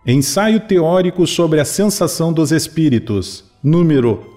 Ensaio teórico sobre a sensação dos espíritos, número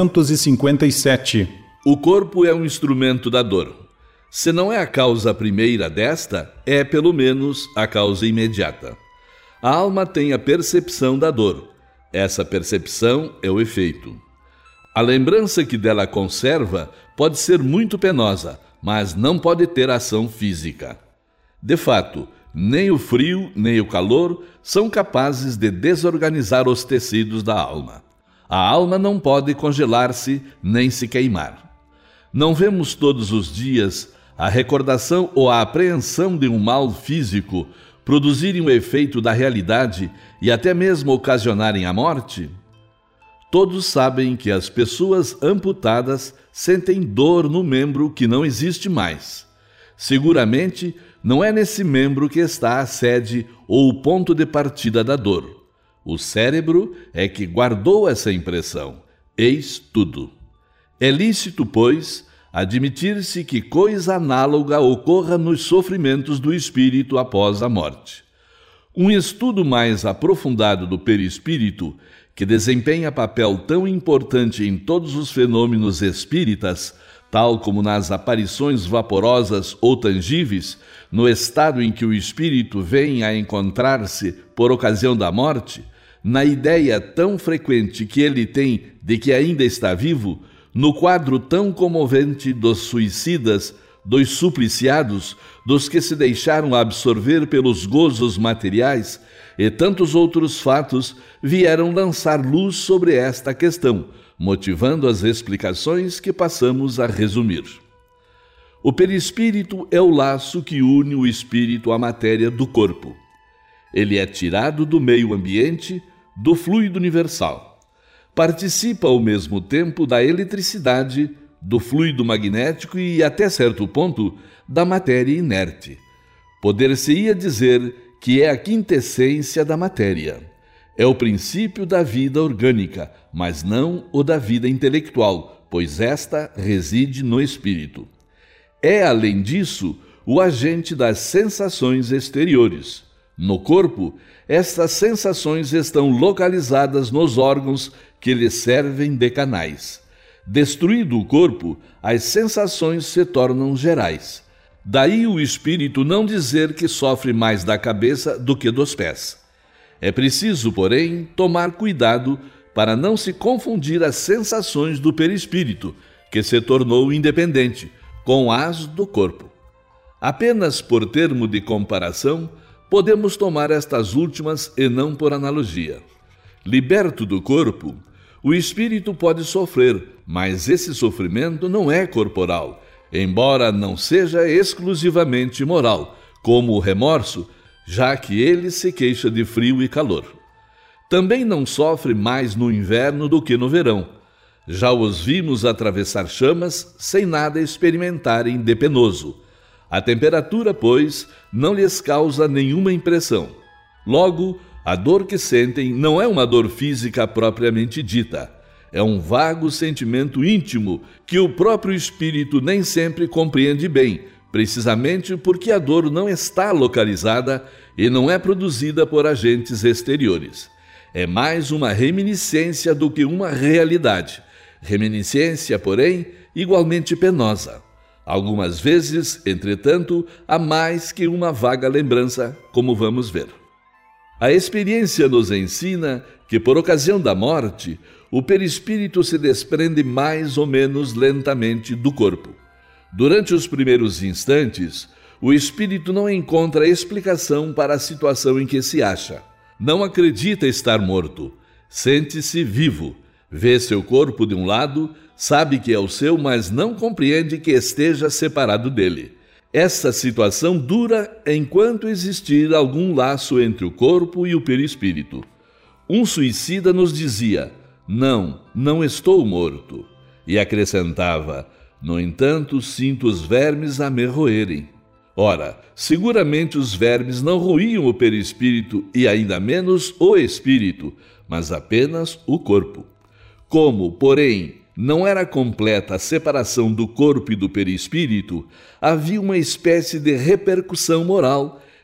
257. O corpo é um instrumento da dor. Se não é a causa primeira desta, é pelo menos a causa imediata. A alma tem a percepção da dor. Essa percepção é o efeito. A lembrança que dela conserva pode ser muito penosa, mas não pode ter ação física. De fato, nem o frio nem o calor são capazes de desorganizar os tecidos da alma. A alma não pode congelar-se nem se queimar. Não vemos todos os dias a recordação ou a apreensão de um mal físico produzirem o efeito da realidade e até mesmo ocasionarem a morte? Todos sabem que as pessoas amputadas sentem dor no membro que não existe mais. Seguramente, não é nesse membro que está a sede ou o ponto de partida da dor. O cérebro é que guardou essa impressão. Eis tudo. É lícito, pois, admitir-se que coisa análoga ocorra nos sofrimentos do espírito após a morte. Um estudo mais aprofundado do perispírito, que desempenha papel tão importante em todos os fenômenos espíritas, tal como nas aparições vaporosas ou tangíveis, no estado em que o espírito vem a encontrar-se por ocasião da morte, na ideia tão frequente que ele tem de que ainda está vivo, no quadro tão comovente dos suicidas, dos supliciados, dos que se deixaram absorver pelos gozos materiais, e tantos outros fatos vieram lançar luz sobre esta questão, motivando as explicações que passamos a resumir. O perispírito é o laço que une o espírito à matéria do corpo. Ele é tirado do meio ambiente, do fluido universal. Participa ao mesmo tempo da eletricidade, do fluido magnético e, até certo ponto, da matéria inerte. Poder-se-ia dizer que é a quintessência da matéria. É o princípio da vida orgânica, mas não o da vida intelectual, pois esta reside no espírito. É, além disso, o agente das sensações exteriores. No corpo, estas sensações estão localizadas nos órgãos que lhe servem de canais. Destruído o corpo, as sensações se tornam gerais. Daí o espírito não dizer que sofre mais da cabeça do que dos pés. É preciso, porém, tomar cuidado para não se confundir as sensações do perispírito, que se tornou independente, com as do corpo. Apenas por termo de comparação, podemos tomar estas últimas e não por analogia. Liberto do corpo, o espírito pode sofrer, mas esse sofrimento não é corporal, embora não seja exclusivamente moral, como o remorso, já que ele se queixa de frio e calor. Também não sofre mais no inverno do que no verão. Já os vimos atravessar chamas sem nada experimentarem de penoso. A temperatura, pois, não lhes causa nenhuma impressão. Logo, a dor que sentem não é uma dor física propriamente dita. É um vago sentimento íntimo que o próprio espírito nem sempre compreende bem, precisamente porque a dor não está localizada e não é produzida por agentes exteriores. É mais uma reminiscência do que uma realidade. Reminiscência, porém, igualmente penosa. Algumas vezes, entretanto, há mais que uma vaga lembrança, como vamos ver. A experiência nos ensina que, por ocasião da morte, o perispírito se desprende mais ou menos lentamente do corpo. Durante os primeiros instantes, o espírito não encontra explicação para a situação em que se acha. Não acredita estar morto. Sente-se vivo. Vê seu corpo de um lado, sabe que é o seu, mas não compreende que esteja separado dele. Essa situação dura enquanto existir algum laço entre o corpo e o perispírito. Um suicida nos dizia: não estou morto. E acrescentava: no entanto, sinto os vermes a me roerem. Ora, seguramente os vermes não roíam o perispírito e ainda menos o espírito, mas apenas o corpo. Como, porém, não era completa a separação do corpo e do perispírito, havia uma espécie de repercussão moral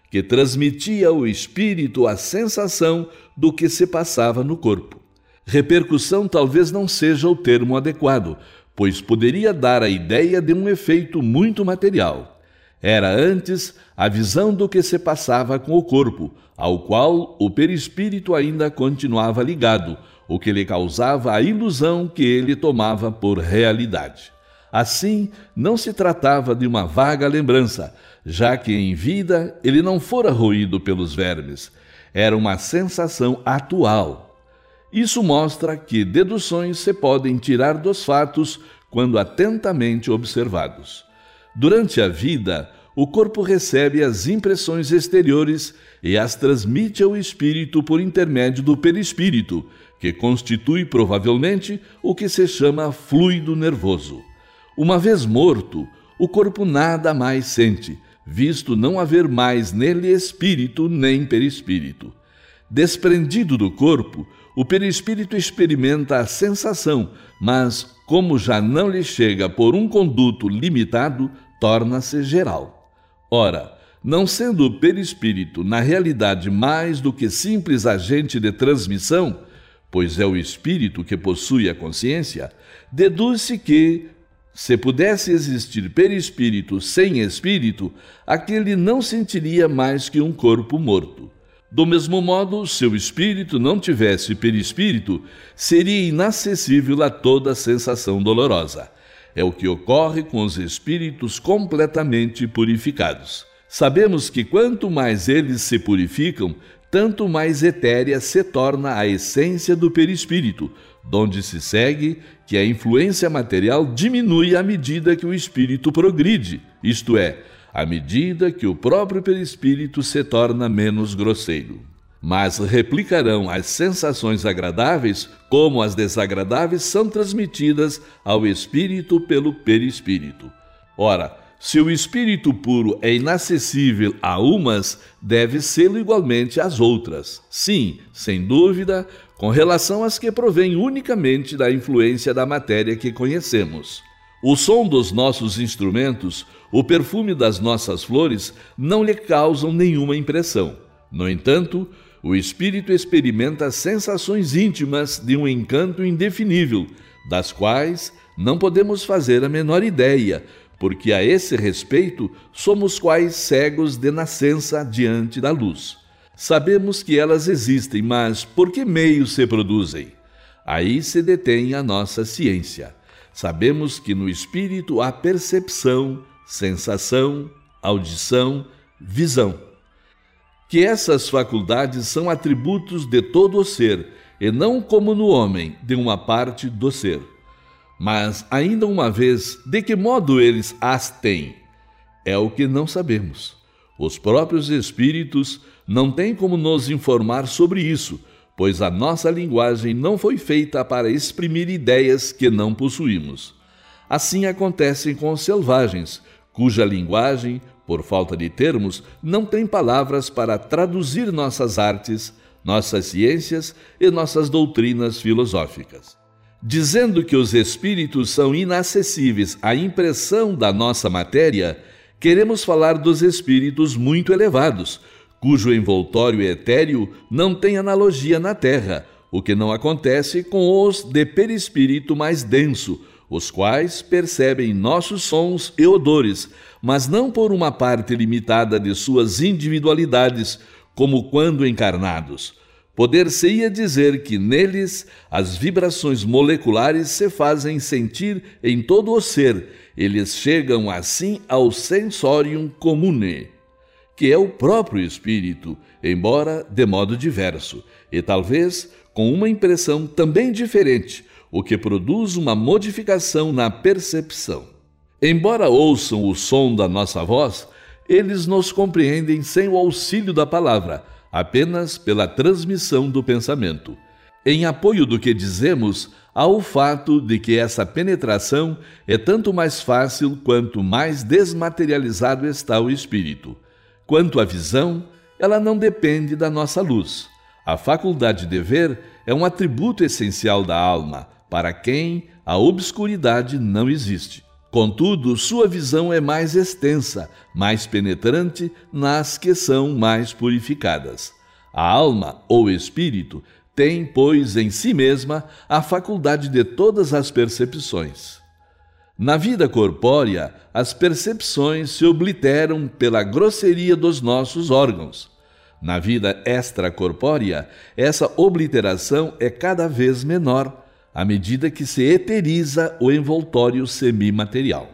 que transmitia ao espírito a sensação do que se passava no corpo. Repercussão talvez não seja o termo adequado, pois poderia dar a ideia de um efeito muito material. Era antes a visão do que se passava com o corpo, ao qual o perispírito ainda continuava ligado, o que lhe causava a ilusão que ele tomava por realidade. Assim, não se tratava de uma vaga lembrança, já que em vida ele não fora roído pelos vermes. Era uma sensação atual. Isso mostra que deduções se podem tirar dos fatos quando atentamente observados. Durante a vida, o corpo recebe as impressões exteriores e as transmite ao espírito por intermédio do perispírito, que constitui provavelmente o que se chama fluido nervoso. Uma vez morto, o corpo nada mais sente, visto não haver mais nele espírito nem perispírito. Desprendido do corpo, o perispírito experimenta a sensação, mas, como já não lhe chega por um conduto limitado, torna-se geral. Ora, não sendo o perispírito na realidade mais do que simples agente de transmissão, pois é o espírito que possui a consciência, deduz-se que, se pudesse existir perispírito sem espírito, aquele não sentiria mais que um corpo morto. Do mesmo modo, se o espírito não tivesse perispírito, seria inacessível a toda sensação dolorosa. É o que ocorre com os espíritos completamente purificados. Sabemos que quanto mais eles se purificam, tanto mais etérea se torna a essência do perispírito, donde se segue que a influência material diminui à medida que o espírito progride, isto é, à medida que o próprio perispírito se torna menos grosseiro. Mas replicarão as sensações agradáveis como as desagradáveis são transmitidas ao espírito pelo perispírito. Ora, se o espírito puro é inacessível a umas, deve ser igualmente às outras. Sim, sem dúvida, com relação às que provêm unicamente da influência da matéria que conhecemos. O som dos nossos instrumentos, o perfume das nossas flores, não lhe causam nenhuma impressão. No entanto, o espírito experimenta sensações íntimas de um encanto indefinível, das quais não podemos fazer a menor ideia, porque a esse respeito somos quais cegos de nascença diante da luz. Sabemos que elas existem, mas por que meios se produzem? Aí se detém a nossa ciência. Sabemos que no espírito há percepção, sensação, audição, visão. Que essas faculdades são atributos de todo o ser, e não como no homem, de uma parte do ser. Mas, ainda uma vez, de que modo eles as têm? É o que não sabemos. Os próprios espíritos não têm como nos informar sobre isso, pois a nossa linguagem não foi feita para exprimir ideias que não possuímos. Assim acontece com os selvagens, cuja linguagem, por falta de termos, não tem palavras para traduzir nossas artes, nossas ciências e nossas doutrinas filosóficas. Dizendo que os espíritos são inacessíveis à impressão da nossa matéria, queremos falar dos espíritos muito elevados, cujo envoltório etéreo não tem analogia na Terra, o que não acontece com os de perispírito mais denso, os quais percebem nossos sons e odores, mas não por uma parte limitada de suas individualidades, como quando encarnados. Poder-se-ia dizer que neles as vibrações moleculares se fazem sentir em todo o ser, eles chegam assim ao sensorium comune, que é o próprio espírito, embora de modo diverso, e talvez com uma impressão também diferente, o que produz uma modificação na percepção. Embora ouçam o som da nossa voz, eles nos compreendem sem o auxílio da palavra, apenas pela transmissão do pensamento. Em apoio do que dizemos, há o fato de que essa penetração é tanto mais fácil quanto mais desmaterializado está o espírito. Quanto à visão, ela não depende da nossa luz. A faculdade de ver é um atributo essencial da alma, para quem a obscuridade não existe. Contudo, sua visão é mais extensa, mais penetrante nas que são mais purificadas. A alma, ou espírito, tem, pois, em si mesma a faculdade de todas as percepções. Na vida corpórea, as percepções se obliteram pela grosseria dos nossos órgãos. Na vida extracorpórea, essa obliteração é cada vez menor, à medida que se eteriza o envoltório semimaterial.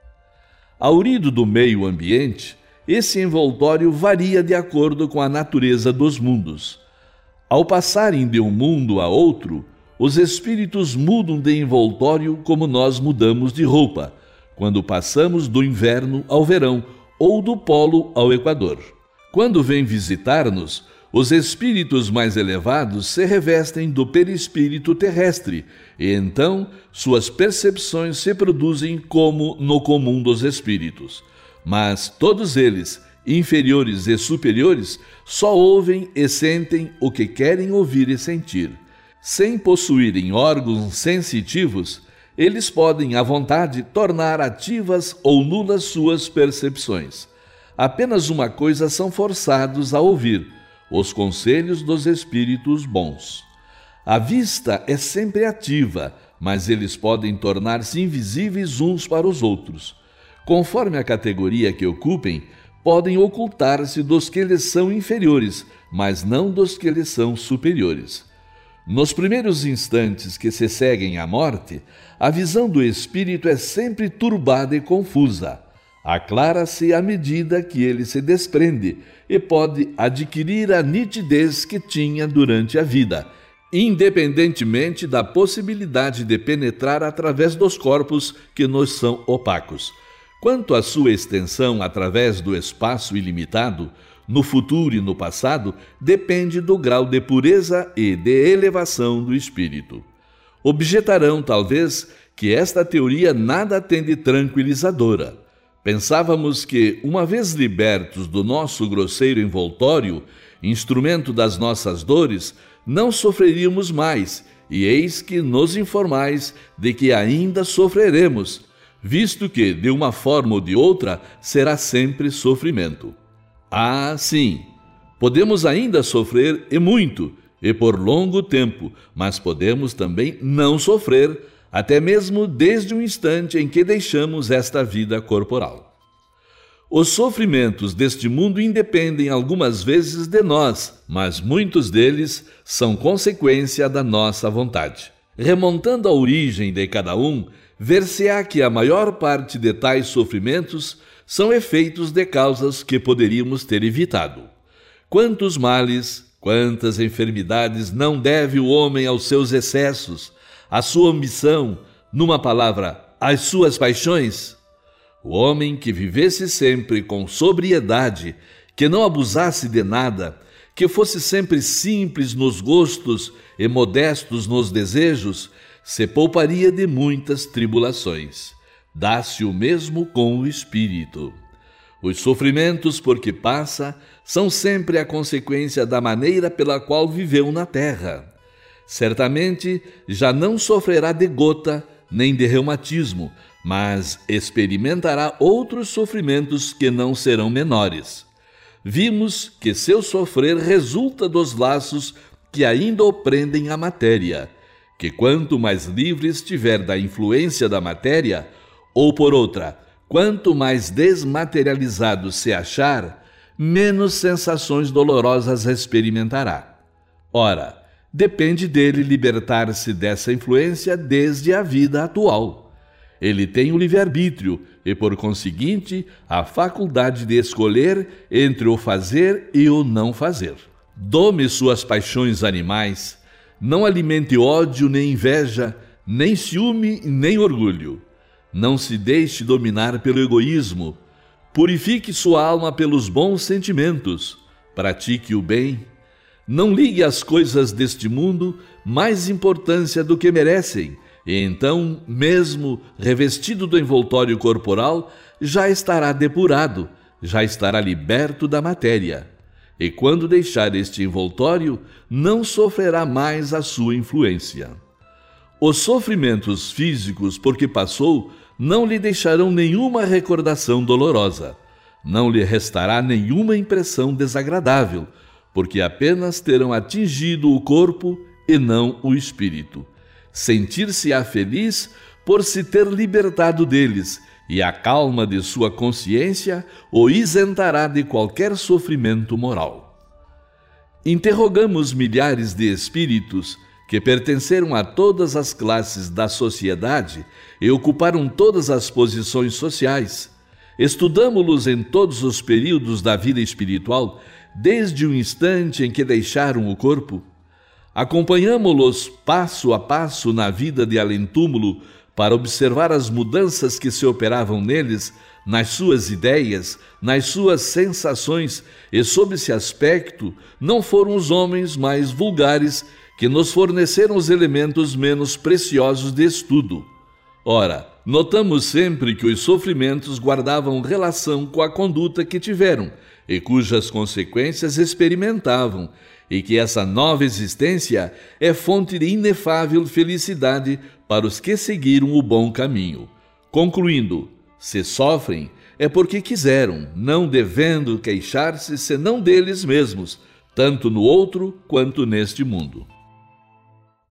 Aurido do meio ambiente, esse envoltório varia de acordo com a natureza dos mundos. Ao passarem de um mundo a outro, os espíritos mudam de envoltório como nós mudamos de roupa, quando passamos do inverno ao verão ou do polo ao equador. Quando vêm visitar-nos, os espíritos mais elevados se revestem do perispírito terrestre e então suas percepções se produzem como no comum dos espíritos. Mas todos eles, inferiores e superiores, só ouvem e sentem o que querem ouvir e sentir. Sem possuírem órgãos sensitivos, eles podem, à vontade, tornar ativas ou nulas suas percepções. Apenas uma coisa são forçados a ouvir: os conselhos dos espíritos bons. A vista é sempre ativa, mas eles podem tornar-se invisíveis uns para os outros. Conforme a categoria que ocupem, podem ocultar-se dos que lhes são inferiores, mas não dos que lhes são superiores. Nos primeiros instantes que se seguem à morte, a visão do espírito é sempre turbada e confusa. Aclara-se à medida que ele se desprende e pode adquirir a nitidez que tinha durante a vida, independentemente da possibilidade de penetrar através dos corpos que nos são opacos. Quanto à sua extensão através do espaço ilimitado, no futuro e no passado, depende do grau de pureza e de elevação do espírito. Objetarão, talvez, que esta teoria nada tem de tranquilizadora. Pensávamos que, uma vez libertos do nosso grosseiro envoltório, instrumento das nossas dores, não sofreríamos mais, e eis que nos informais de que ainda sofreremos, visto que, de uma forma ou de outra, será sempre sofrimento. Ah, sim, podemos ainda sofrer e muito, e por longo tempo, mas podemos também não sofrer, até mesmo desde o instante em que deixamos esta vida corporal. Os sofrimentos deste mundo independem algumas vezes de nós, mas muitos deles são consequência da nossa vontade. Remontando à origem de cada um, ver-se-á que a maior parte de tais sofrimentos são efeitos de causas que poderíamos ter evitado. Quantos males, quantas enfermidades não deve o homem aos seus excessos, à sua ambição, numa palavra, às suas paixões? O homem que vivesse sempre com sobriedade, que não abusasse de nada, que fosse sempre simples nos gostos e modestos nos desejos, se pouparia de muitas tribulações. Dá-se o mesmo com o espírito. Os sofrimentos por que passa são sempre a consequência da maneira pela qual viveu na terra. Certamente já não sofrerá de gota nem de reumatismo, mas experimentará outros sofrimentos que não serão menores. Vimos que seu sofrer resulta dos laços que ainda o prendem à matéria, que quanto mais livre estiver da influência da matéria, ou por outra, quanto mais desmaterializado se achar, menos sensações dolorosas experimentará. Ora, depende dele libertar-se dessa influência desde a vida atual. Ele tem o livre-arbítrio e, por conseguinte, a faculdade de escolher entre o fazer e o não fazer. Dome suas paixões animais, não alimente ódio nem inveja, nem ciúme nem orgulho. Não se deixe dominar pelo egoísmo. Purifique sua alma pelos bons sentimentos. Pratique o bem. Não ligue às coisas deste mundo mais importância do que merecem, e então, mesmo revestido do envoltório corporal, já estará depurado, já estará liberto da matéria. E quando deixar este envoltório, não sofrerá mais a sua influência. Os sofrimentos físicos por que passou não lhe deixarão nenhuma recordação dolorosa. Não lhe restará nenhuma impressão desagradável, porque apenas terão atingido o corpo e não o espírito. Sentir-se-á feliz por se ter libertado deles, e a calma de sua consciência o isentará de qualquer sofrimento moral. Interrogamos milhares de espíritos que pertenceram a todas as classes da sociedade e ocuparam todas as posições sociais. Estudamo-los em todos os períodos da vida espiritual, desde o instante em que deixaram o corpo. Acompanhamo-los passo a passo na vida de além-túmulo para observar as mudanças que se operavam neles, nas suas ideias, nas suas sensações, e sob esse aspecto não foram os homens mais vulgares que nos forneceram os elementos menos preciosos de estudo. Ora, notamos sempre que os sofrimentos guardavam relação com a conduta que tiveram e cujas consequências experimentavam, e que essa nova existência é fonte de inefável felicidade para os que seguiram o bom caminho. Concluindo, se sofrem, é porque quiseram, não devendo queixar-se senão deles mesmos, tanto no outro quanto neste mundo.